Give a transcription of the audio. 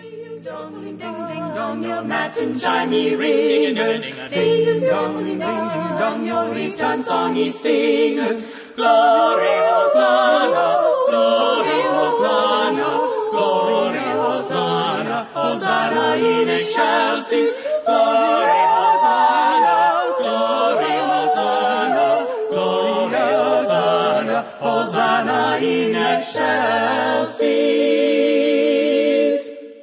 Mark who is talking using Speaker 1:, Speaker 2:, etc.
Speaker 1: Ding ding ding dong, your matin shiny ringers. Ding dong, ding ding dong, your eve time songy singers. Glory Hosanna, glory Hosanna, glory Hosanna, Hosanna in excelsis. Glory Hosanna, glory Hosanna, glory Hosanna, Hosanna in excelsis.